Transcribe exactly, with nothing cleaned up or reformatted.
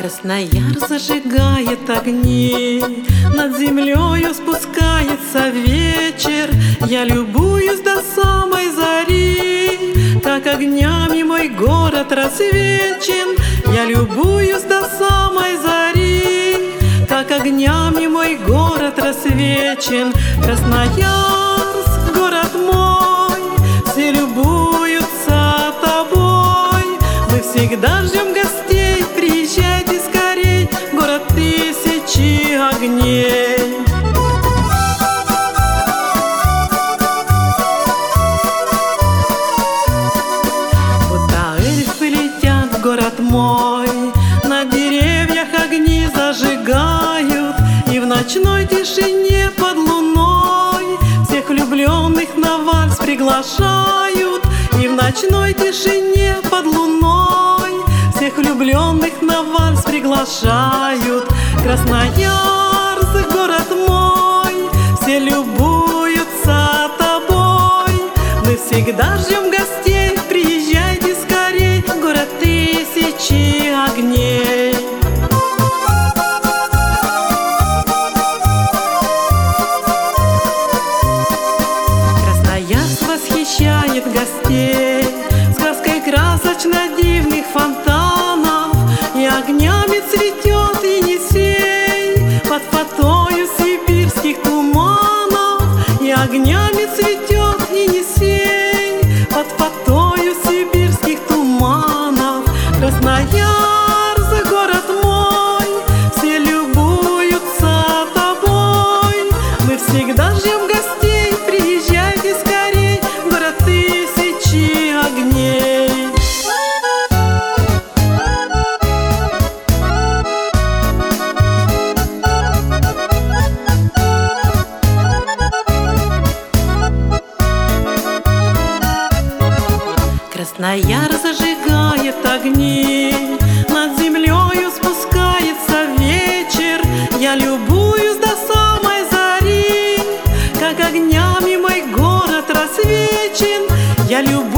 Краснояр зажигает огни, над землею спускается вечер. Я любуюсь до самой зари, как огнями мой город рассвечен. Я любуюсь до самой зари, как огнями мой город рассвечен. Красноярск, город мой, все любуются тобой. Мы всегда ждем гостей, приезжайте скорей, город тысячи огней. Будто эльфы летят в город мой, на деревьях огни зажигают, и в ночной тишине под луной всех влюбленных на вальс приглашают. И в ночной тишине под луной всех влюбленных на вальс приглашают. Красноярск, город мой, все любуются тобой. Мы всегда ждем гостей, приезжайте скорей, город тысячи огней. Красноярск восхищает гостей сказкой красочно-дивных фонтанов, и огнями цветет Енисей под фатою сибирских туманов. И огнями цветет Енисей под фатою сибирских туманов. Красноярск, город мой, все любуются тобой. Мы всегда ждем гостей, приезжайте скорей, город тысячи огней. Краснояр зажигает огни, над землею спускается вечер. Я любуюсь до самой зари, как огнями мой город рассвечен. Я любуюсь